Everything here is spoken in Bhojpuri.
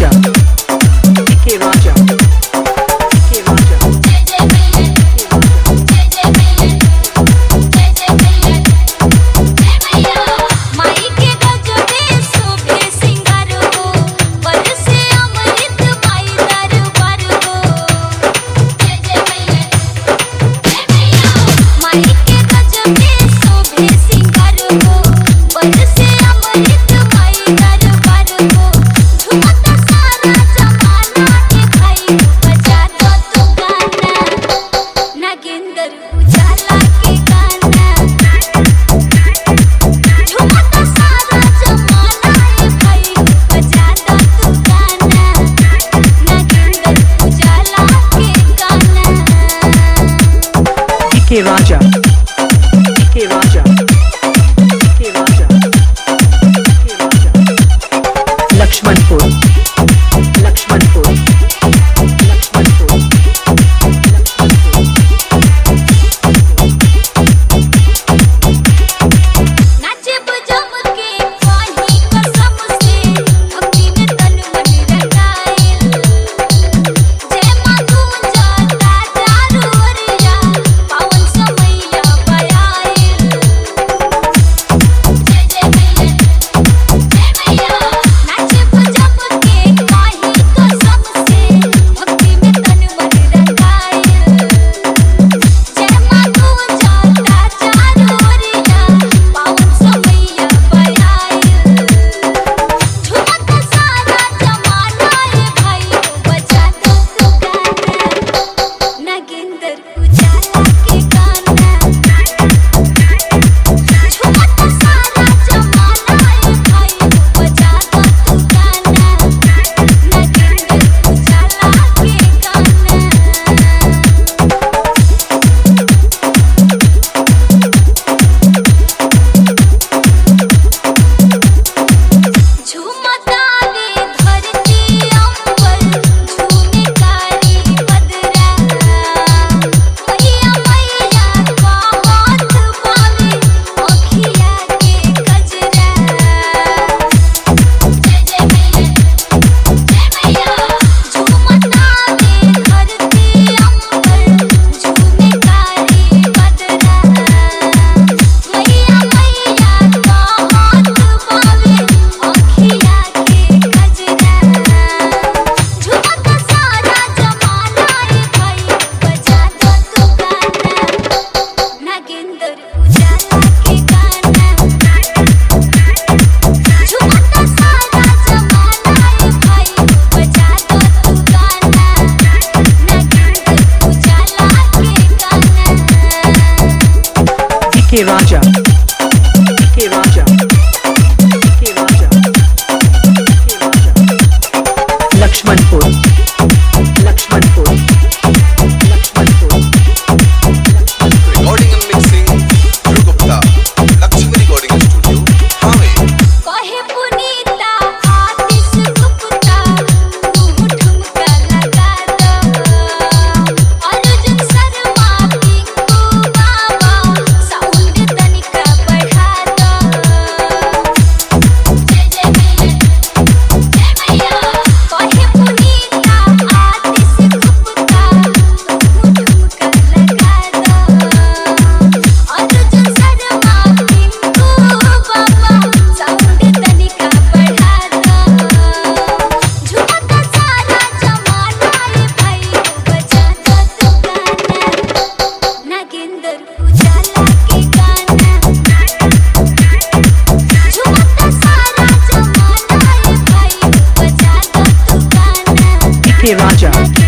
Raja, DK Raja, DK Raja. DK Raja, DK Raja, DK Raja, DK Raja. Lakshmanpur, Lakshmanpur, Lakshmanpur, Lakshmanpur. नाचे बजम के पाही कसम से भक्ति में तन मन रंगाए जय मां जाता चारू ओरिया पावन समैया बयाए जय जय मैया नाचे बजम के पाही कसम से भक्ति में तन मन रंगाए जय मां जाता चारू ओरिया पावन समैया बयाए झूमता सारा जमाना है भाई बजा दो गाना नागिंदर उजाला के गाना झूमता सारा जमाना है भाई बजा दो गाना नागिंदर उजाला के गाना झूमता वे धरती अंबर झूमे कारी बदरा मैया मैया का हाथ पावे अखिया के गजरा जय जय मैया झूमता वे धरती अंबर झूमे कारी बदरा मैया मैया का हाथ पावे अखिया के गजरा झूमता सारा जमाना है भाई बजा दो गाना नागिंदर उजाला के गाना झूमता सारा जमाना है भाई बजा दो गाना नागिंदर उजाला के गाना DK Raja, DK Raja, DK Raja, DK Raja. Lakshmanpur, Lakshmanpur, Lakshmanpur, Lakshmanpur. Recording and mixing, Dhruv Gupta, Lakshmi Recording Studio, Thane. कहे पुनीता आतिश गुप्ता तू ठुमका लगा दो अर्जुन शर्मा पिंकू बाबा साउंड तनिका बढ़ा दो जय जय मैया कहे पुनीता आतिश गुप्ता तू ठुमका लगा दो अर्जुन शर्मा पिंकू बाबा साउंड तनिका बढ़ा दो झूमता सारा जमाना है भाई बजा दो गाना नागिंदर उजाला के गाना झूमता सारा जमाना है भाई बजा दो गाना DK Raja,